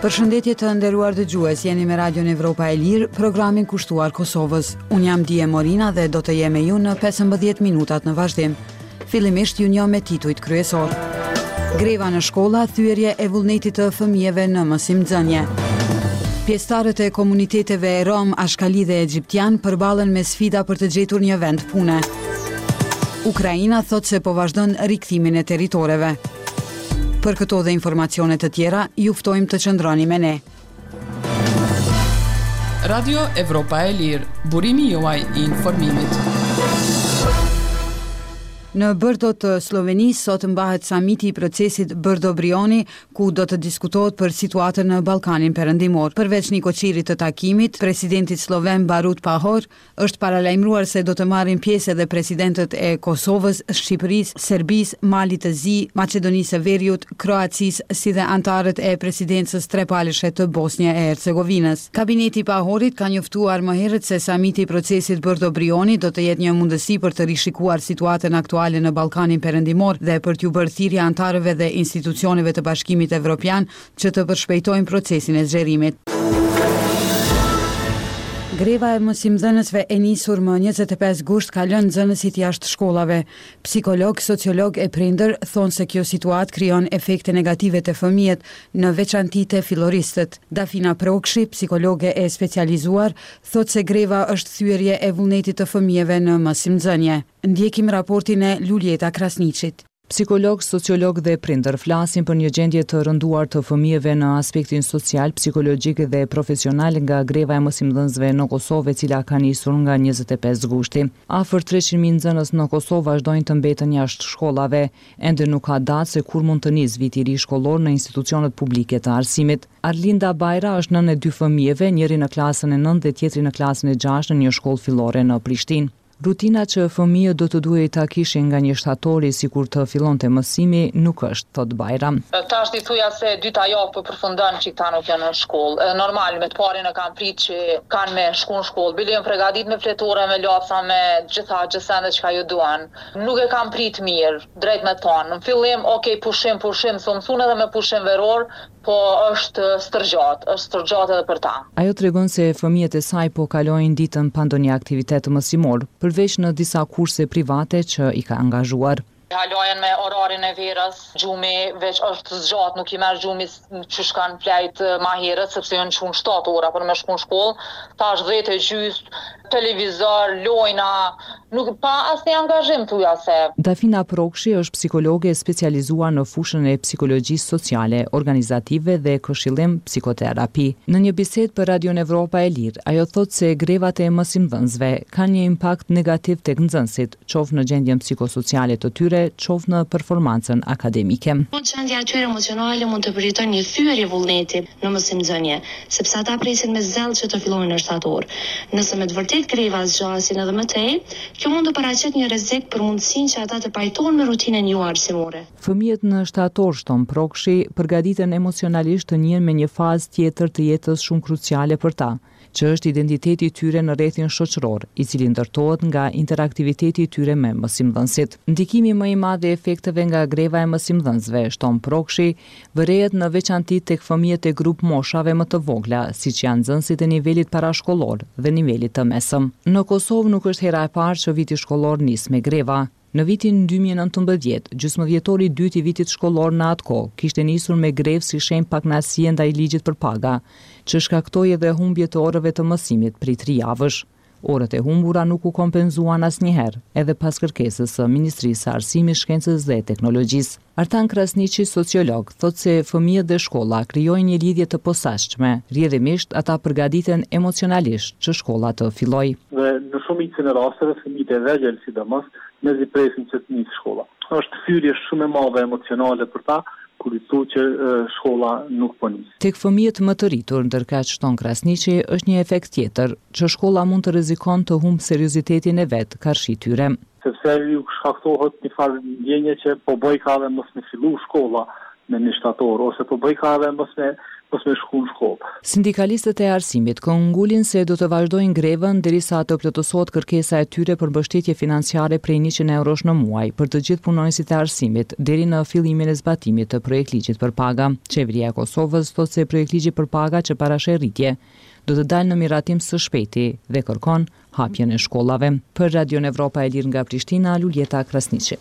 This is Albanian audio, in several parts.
Përshëndetje të nderuar dëgjues, jeni me Radion Evropa e Lirë, programin kushtuar Kosovës. Unë jam Dije Morina dhe do të jem me ju në 15 minutat në vazhdim. Fillimisht ju njoh me titujt kryesor. Greva në shkolla, thyerje e vullnetit të fëmijëve në mësimdhënie. Pjesëtarët e komuniteteve rom, ashkali dhe egjiptian përballen me sfida për të gjetur një vend pune. Ukraina thot se po vazhdon rikthimin e territoreve. Për këto dhe informacione të tjera, ju ftojmë të qëndroni me ne. Radio Evropa e Lirë, burimi juaj i informimit. Në Brdo të Slovenisë sot mbahet samiti i procesit Brdo-Brioni, ku do të diskutohet për situatën në Ballkanin Perëndimor. Përveç një koqirit të takimit, presidentit sloven Borut Pahor është paralajmëruar se do të marrin pjesë edhe presidentët e Kosovës, Shqipërisë, Serbisë, Malit të Zi, Maqedonisë së Veriut, Kroacisë, si dhe antarët e presidencës trepalëshe të Bosnjë e Hercegovinës. Kabineti i Pahorit ka njoftuar më herët se samiti i procesit Brdo-Brioni do të jetë një mundësi për të rishikuar situatën aktuale në Ballkanin Perëndimor dhe për t'u bërë thirrje antarëve dhe institucioneve të Bashkimit Evropian që të përshpejtojnë procesin e zgjerimit. Greva e mësimdhënësve e nisur më 25 gusht ka lënë nxënësit jashtë shkollave. Psikolog, sociolog e prindër thonë se kjo situatë krijon efekte negative te fëmijët, në veçanti te filloristët. Dafina Prokshi, psikologe e specializuar, thotë se greva është thyerje e vullnetit të fëmijëve në mësimdhënie. Ndjekim raportin e Luljeta Krasniqit. Psikolog, sociolog dhe prindër flasin për një gjendje të rënduar të fëmijëve në aspektin social, psikologjik dhe profesional nga greva e mësimdhënësve në Kosovë, e cila ka nisur nga 25 gushti. Afër 300.000 nxënës në Kosovë vazhdojnë të mbeten jashtë shkollave. Ende nuk ka datë se kur mund të nisë viti i ri shkollor në institucionet publike të arsimit. Arlinda Bajra është nën e 2 fëmijëve, njëri në klasën e 9 dhe tjetri në klasën e 6 në një shkollë fillore në Prishtinë. Rutina që fëmijët do të duhej ta kishin nga një shtatori sikur të fillonte mësimi nuk është, thot Bajra. Tash di thuja se dyta javë po përfundon që këta nuk janë në shkollë. Normal me të parin e kanë prit që kanë me shku në shkollë. Bile janë përgatit me fletore, me laca, me gjithësende që ka ju duan. Nuk e kanë prit mirë, drejt me tonë. Në fillim, pushim, së mësun edhe me pushim veror, po është stërgjat edhe për ta. Ajo tregon se fëmijët e saj po kalojnë ditën pa ndonjë aktivitet mësimor, përveç në disa kurse private që i ka angazhuar. Halojen me orarin e verës, gjumi veç është zgjat, nuk i merr gjumi që shkan flajt ma herët, sepse janë shkun 7 ora për me shku në shkollë, tash 10:30, televizor, lojna, nuk pa asnjë angazhim thuja se. Dafina Prokshi është psikologe specializuar në fushën e psikologjisë sociale, organizative dhe këshillim psikoterapi. Në një bisedë për Radion Evropa e Lirë, ajo thotë se grevat e mësimdhënësve kanë një impakt negativ tek nxënësit, qoftë në gjendjen psikosociale të tyre, qoftë në performancën akademike. Gjendja e tyre emocionale mund të përjetojnë një thyerje vullneti në mësimdhënie, sepse ata presin me zell që të fillojnë në shtator. Nëse me të vërtet greva zgjasin edhe më tej, kjo mund të paraqet një rrezik për mundësinë që ata të pajtohen me rutinën juaj arsimore. Fëmijët në shtator, shton Prokshi, përgatiten emocionalisht të njihen me një fazë tjetër të jetës shumë kruciale për ta, që është identiteti i tyre në rrethin shoqëror, i cili ndërtohet nga interaktiviteti i tyre me mësimdhënësit. Ndikimi më i madh i efekteve nga greva e mësimdhënësve, shton Prokshi, vërehet në veçanti tek fëmijët e grup moshave më të vogla, siç janë nxënësit e nivelit parashkollor dhe nivelit të mesëm. Në Kosovë nuk është hera e parë që viti shkollor nis me greva. Në vitin 2019, gjysmëdhjetori i dytë i vitit shkollor në atë kohë kishte nisur me grevë si shenjë pakënaqësie ndaj ligjit për paga, që shkaktoi edhe humbje të orëve të mësimit prej 3 javësh. Orët e humbura nuk u kompenzuan asnjëherë, edhe pas kërkesës së Ministrisë së Arsimit, Shkencës dhe Teknologjisë. Artan Krasniqi, sociolog, thotë se fëmijët dhe shkolla krijojnë një lidhje të posaçme. Rrjedhimisht ata përgatiten emocionalisht që shkolla të fillojë. Dhe në shumicën e rasteve fëmijët e vegjël sidomos mezi presin që të nisë shkolla. Është thyrje shumë e madhe emocionale për ta, kur i thu që shkolla nuk po nis. Tek fëmijët më të rritur, ndërkaq shton Krasniqi, është një efekt tjetër, që shkolla mund të rrezikon të humbë seriozitetin e vet karshi tyre. Sepse ju shkaktohet një farë ndjenje që po bëj ka dhe mos me fillu shkolla me një shtator, ose po bëj ka dhe mos me mos me shku në shkollë. Sindikalistët e arsimit këngulin se do të vazhdojnë grevën derisa të plotësohet kërkesa e tyre për mbështetje financiare prej 100 eurosh në muaj për të gjithë punonësit e arsimit deri në fillimin e zbatimit të projektligjit për paga. Qeveria e Kosovës thotë se projektligji për paga që parashë rritje do të dalë në miratim së shpejti dhe kërkon hapjen e shkollave. Për Radion Evropa e Lirë nga Prishtina, Luljeta Krasniqi.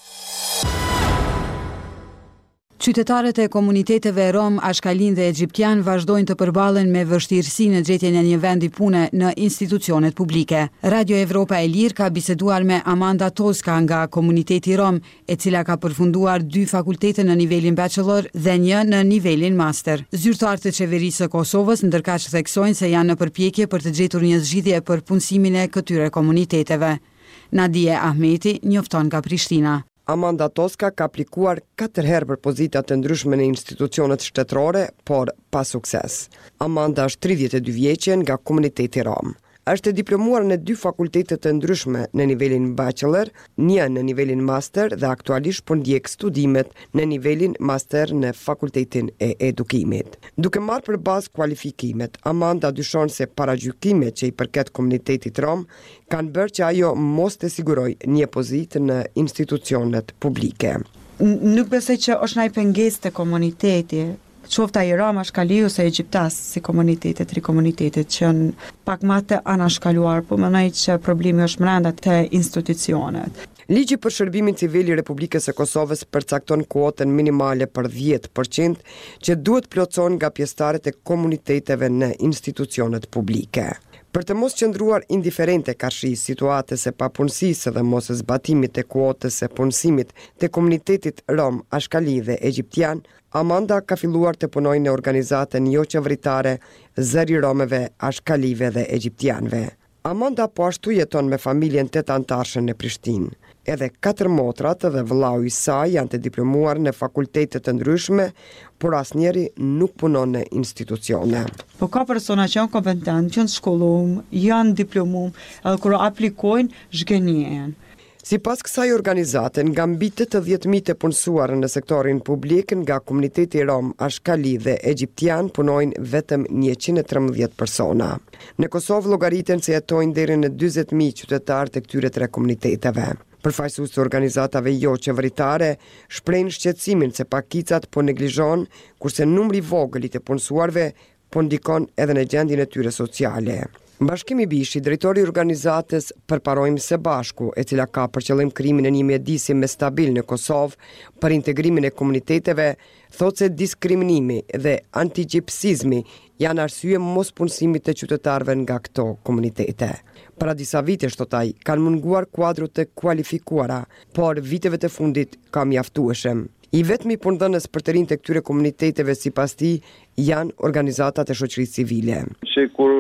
Qytetarët e komuniteteve rom, ashkalin dhe egjiptian vazhdojnë të përballen me vështirësi në gjetjen e një vendi pune në institucionet publike. Radio Evropa e Lirë ka biseduar me Amanda Toska nga komuniteti rom, e cila ka përfunduar 2 fakultete në nivelin bachelor dhe 1 në nivelin master. Zyrtarët e qeverisë së Kosovës ndërkaq theksojnë se janë në përpjekje për të gjetur një zgjidhje për punësimin e këtyre komuniteteve. Nadije Ahmeti njofton nga Prishtina. Amanda Toska ka aplikuar 4 herë për pozita të ndryshme në institucionet shtetërore, por pa sukses. Amanda është 32 vjeçe nga komuniteti rom. Është diplomuar në 2 fakultete të ndryshme në nivelin bachelor, 1 në nivelin master dhe aktualisht po ndjek studimet në nivelin master në Fakultetin e Edukimit. Duke marrë për bazë kualifikimet, Amanda dyshon se paragjykimet që i përket komunitetit rom kanë bërë që ajo mos të siguroj një pozitë në institucionet publike. Nuk besoj që është ndaj pengesë të komuniteti. Qofta i rom, ashkali ose egjiptas, si komunitetet, 3 komunitetet që janë pak më të anashkaluar, po mendoj që problemi është brenda të institucionet. Ligji për shërbimin civil i Republikës së Kosovës përcakton kuotën minimale për 10% që duhet plotëson nga pjesëtarët e komuniteteve në institucionet publike. Për të mos qëndruar indiferente karshi situatës e papunësisë dhe mos zbatimit të kuotës së punësimit të komunitetit rom, ashkali dhe egjiptian, Amanda ka filluar të punojë në organizatën jo qeveritare Zëri Romeve, Ashkalive dhe Egjiptianve. Amanda po ashtu jeton me familjen 8 antarëshe në Prishtinë. Edhe 4 motrat dhe vëllau i saj janë të diplomuar në fakultete të ndryshme, por asnjëri nuk punon në institucione. Po ka persona që janë kompetent, që janë shkollum, janë diplomum, edhe kur aplikojnë zhgënjen. Sipas kësaj organizate, nga mbi 80.000 të punësuar në sektorin publik, nga komuniteti rom, ashkali dhe egjiptian punojnë vetëm 113 persona. Në Kosovë llogariten se jetojnë deri në 40.000 qytetarë të këtyre 3 komuniteteve. Përfaqësues të organizatave jo qeveritare shprehin shqetësimin se pakicat po neglizhon, kurse numri i vogël i të punësuarve po ndikon edhe në gjendjen e tyre sociale. Bashkimi Bishi, drejtori i organizatës Përparojmë së bashku, e cila ka për qëllim krijimin e një mjedisi më stabil në Kosovë për integrimin e komuniteteve, thotë se diskriminimi dhe antigjipsizmi janë arsye mos punësimit të qytetarëve nga këto komunitete. Para disa vitesh, thotaj, kanë munguar kuadrot të kualifikuara, por viteve të fundit ka mjaftueshëm. I vetmi punëdhënës për të rinj të këtyre komuniteteve sipas tij janë organizatat e shoqërisë civile. Kur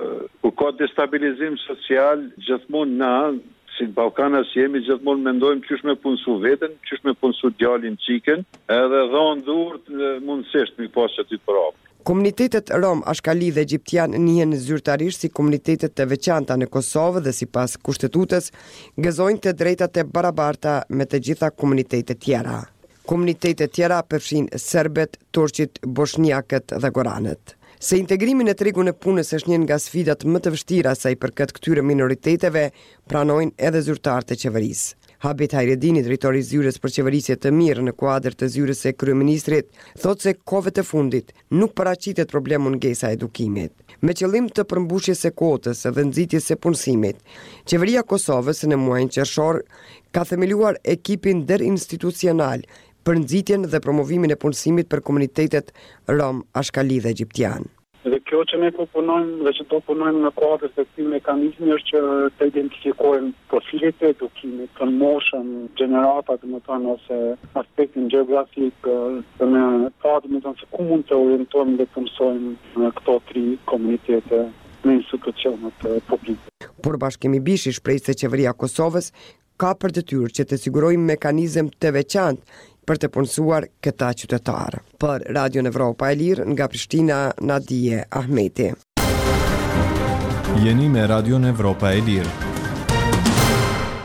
ka destabilizim social, gjithmonë na, si në Ballkanas jemi, gjithmonë mendojmë qysh me punësu veten, qysh me punësu djalin qiken, edhe dhonë dhurt mundësisht mi pas aty prapë. Komunitetet rom, ashkali dhe egjiptian njihen zyrtarisht si komunitetet të veçanta në Kosovë dhe sipas kushtetutës gëzojnë të drejtat e barabarta me të gjitha komunitetet tjera. Komunitetet tjera përfshin serbet, turqit, bosniakët dhe goranët. Se integrimi në tregun e punës është një nga sfidat më të vështira sa i përket këtyre minoriteteve, pranojnë edhe zyrtarët e qeverisë. Habit Hajredini, drejtori i Zyrës për qeverisje të mirë në kuadër të zyrës së kryeministrit, thotë se kohëve të fundit nuk paraqitet problemi mungesa e edukimit. Me qëllim të përmbushjes së kuotës dhe nxitjes së punësimit, qeveria e Kosovës në muajin qershor ka themeluar ekipin derinstitucional për nxitjen dhe promovimin e punësimit për komunitetet rom, ashkali dhe egjiptian. Dhe kjo që ne punojmë dhe që do punojmë në kuadër të këtij mekanizmi është që të identifikojmë profilet e edukimit, të moshën, gjenerata, domethënë ose aspektin gjeografik, të ne pa domethënë se ku mund të orientojmë dhe të mësojmë në këto 3 komunitete në institucionet publike. Por Bashkimi Bishi shpreh se qeveria e Kosovës ka për detyrë që të sigurojë mekanizëm të veçantë për të punësuar këta qytetarë. Për Radio Evropa e Lirë, nga Prishtina, Nadije Ahmeti. Jeni me Radio Evropa e Lirë.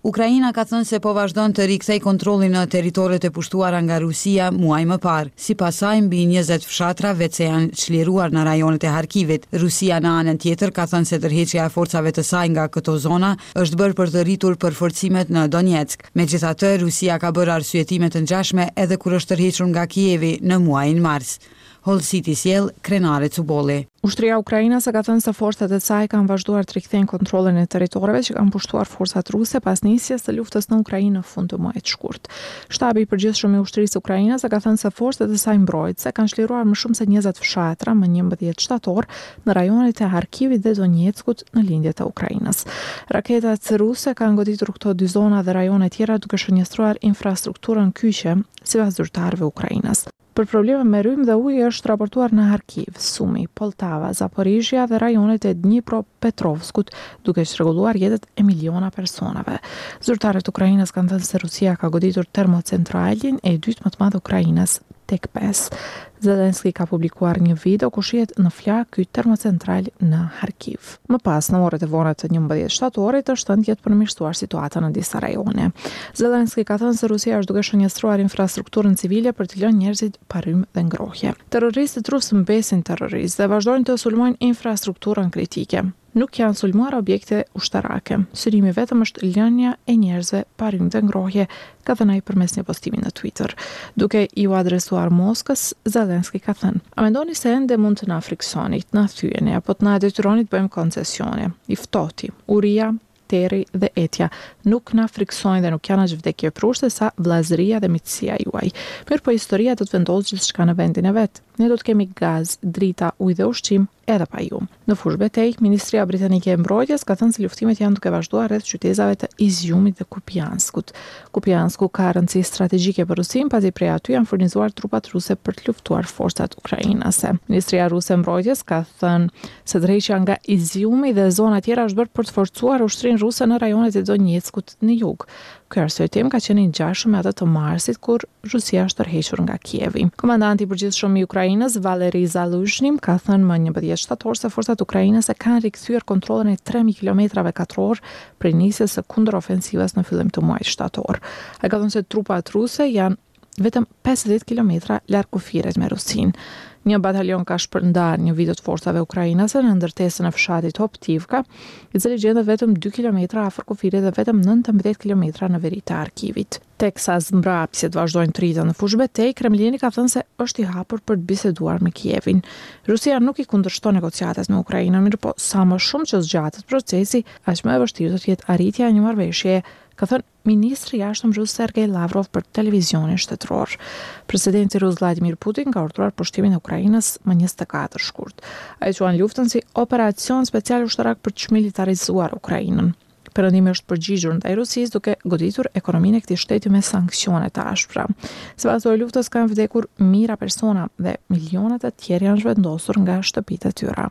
Ukraina ka thënë se po vazhdon të rikthej kontrollin në territoret e pushtuara nga Rusia muaj më parë. Sipas saj, mbi 20 fshatra vetë janë çliruar në rajonet e Harkivit. Rusia në anën tjetër ka thënë se tërheqja e forcave të saj nga këto zona është bërë për të rritur përforcimet në Donetsk. Megjithatë, Rusia ka bërë arsyetime të ngjashme edhe kur është tërhequr nga Kijevi në muajin mars. Hall City sjell Krenare Cubolli. Ushtria ukrainase ka thënë se forcat e saj kanë vazhduar të rikthejnë kontrollin e territoreve që kanë pushtuar forcat ruse pas nisjes së luftës në Ukrainë në fund të muajit shkurt. Shtabi i përgjithshëm i ushtrisë ukrainase ka thënë se forcat e saj mbrojtëse kanë çliruar më shumë se 20 fshatra më 11 shtator në rajonet e Harkivit dhe Donetskut në lindjet e Ukrainës. Raketat ruse kanë goditur këto dy zona dhe rajone tjera duke shënjestruar infrastrukturën kyçe sipas zyrtarëve ukrainas. Për probleme me rrymë dhe ujë është raportuar në Harkiv, Sumi, Poltava, Zaporizhia dhe rajonet e Dnipropetrovskut, duke çrregulluar jetët e miliona personave. Zyrtarët Ukrainës kanë thënë se Rusia ka goditur termocentralin e dytë më të madh Ukrainës, tek 5. Zelenski ka publikuar një video ku shihet në flak ky termocentral në Harkiv. Më pas, në orët e vona të 11 shtatorit, është thënë jetë përmirësuar situata në disa rajone. Zelenski ka thënë se Rusia është duke shënjestruar infrastrukturën civile për të lënë njerëzit pa rrymë dhe ngrohje. Terroristët rusë mbesin terroristë dhe vazhdojnë të sulmojnë infrastrukturën kritike. Nuk janë sulmuar objekte ushtarake. Synimi vetëm është lënia e njerëzve pa rrymë dhe ngrohje, ka thënë ai përmes një postimi në Twitter. Duke iu adresuar Moskës, Zelenski ka thënë: "A mendoni se ende mund të na friksoni, të na thyeni apo të na detyroni të bëjmë koncesione? I ftohti, uria, terri dhe etja nuk na friksojnë dhe nuk janë aq vdekje prushte sa vllazëria dhe miqësia juaj. Mirë, po historia do të vendosë gjithçka në vendin e vet. Ne do të kemi gaz, drita, ujë dhe ushqim edhe pa ju." Në fushë betejë, Ministria Britanike e Mbrojtjes ka thënë se luftimet janë duke vazhduar rreth qytetave të Iziumit dhe Kupianskut. Kupiansku ka rëndësi strategjike për Rusinë, pasi prej aty janë furnizuar trupat ruse për të luftuar forcat ukrainase. Ministria Ruse e Mbrojtjes ka thënë se tërheqja nga Iziumi dhe zona tjera është bërë për të forcuar ushtrinë ruse në rajonet e Donetskut në jug. Ky arsyetim ka qenë i ngjashëm me atë të marsit kur Rusia është tërhequr nga Kijevi. Komandanti i përgjithshëm i Ukrainës, Valeri Zaluzhny, ka thënë më 11 shtator se forcat ukrainase kanë rikthyer kontrollin e 3000 kilometrave katror prej nisjes së kundërofensivës në fillim të muajit shtator. Ai ka thënë se trupat ruse janë vetëm 50 kilometra larg kufirit me Rusinë. Një batalion ka shpërndar një video të forcave ukrainase në ndërtesën e fshatit Optivka, i cili gjendet vetëm 2 kilometra afër kufirit dhe vetëm 19 kilometra në veri të Harkivit. Teksa zmbrapsjet vazhdojnë të rriten në fushë betejë, Kremlini ka thënë se është i hapur për të biseduar me Kijevin. Rusia nuk i kundërshton negociatat me Ukrainën, mirë po sa më shumë që zgjatet procesi, aq më e vështirë do të jetë arritja e një marrëveshjeje, ka thënë ministri i jashtëm rus Sergej Lavrov për televizionin shtetëror. Presidenti rus Vladimir Putin ka urdhëruar pushtimin e Ukrainës më 24 shkurt. Ai quan luftën si operacion special ushtarak për të çmilitarizuar Ukrainën. Perëndimi është përgjigjur ndaj Rusisë duke goditur ekonominë e këtij shteti me sanksione të ashpra. Sipas kësaj luftës kanë vdekur mijëra persona dhe milionet e tjerë janë zhvendosur nga shtëpitë e tyre.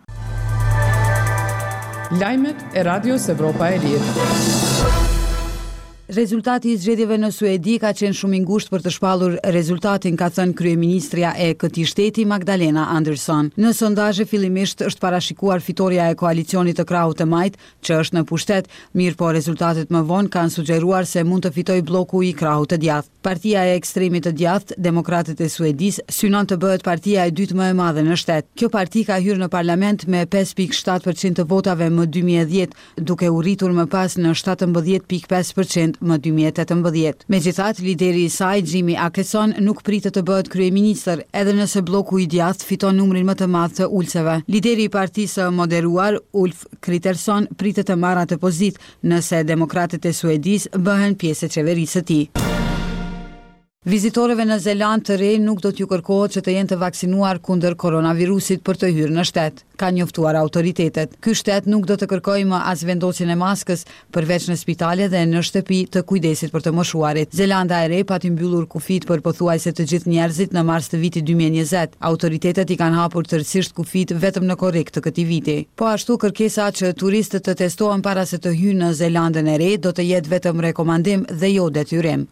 Lajmet e Radios Evropa e Lirë. Rezultati i zgjedhjeve në Suedi ka qenë shumë i ngushtë për të shpallur rezultatin, ka thënë kryeministrja e këtij shteti Magdalena Andersson. Në sondazhe fillimisht është parashikuar fitoria e koalicionit të krahut të majt, që është në pushtet, mirë po rezultatet më vonë kanë sugjeruar se mund të fitojë bloku i krahut të djathtë. Partia e ekstremit të djathtë, Demokratët e Suedis, synon të bëhet partia e dytë më e madhe në shtet. Kjo parti ka hyrë në parlament me 5.7% të votave më 2010, duke u rritur më pas në 17.5% më 2018. Megjithatë, lideri i saj, Jimmy Akeson, nuk pritet të bëhet kryeministër, edhe nëse bloku i djathtë fiton numrin më të madh të ulseve. Lideri i partisë së moderuar, Ulf Kristersson, pritet të marrë atë pozitë nëse Demokratët e Suedis bëhen pjesë e qeverisë së tij. Vizitorëve në Zelandë të re nuk do t'ju kërkohet që të jenë të vaksinuar kundër koronavirusit për të hyrë në shtet, ka njoftuar autoritetet. Ky shtet nuk do të kërkojë më as vendosjen e maskës, përveç në spitale dhe në shtëpi të kujdesit për të moshuarit. Zelanda e re pati mbyllur kufit për pothuajse të gjithë njerëzit në mars të vitit 2020. Autoritetet i kanë hapur tërësisht kufit vetëm në korrekt të këtij viti. Po ashtu kërkesa që turistët të testohen para se të hyjnë në Zelandën e re do të jetë vetëm rekomandim dhe jo detyrim.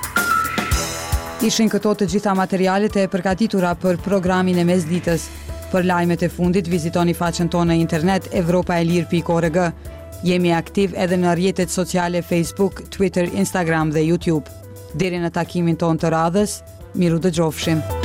Ishin këto të gjitha materialet e përgatitura për programin e mesditës. Për lajmet e fundit, vizitoni faqen tonë në internet evropaelir.org. Jemi aktiv edhe në rrjetet sociale Facebook, Twitter, Instagram dhe YouTube. Deri në takimin tonë të radhës, miru dëgjofshim.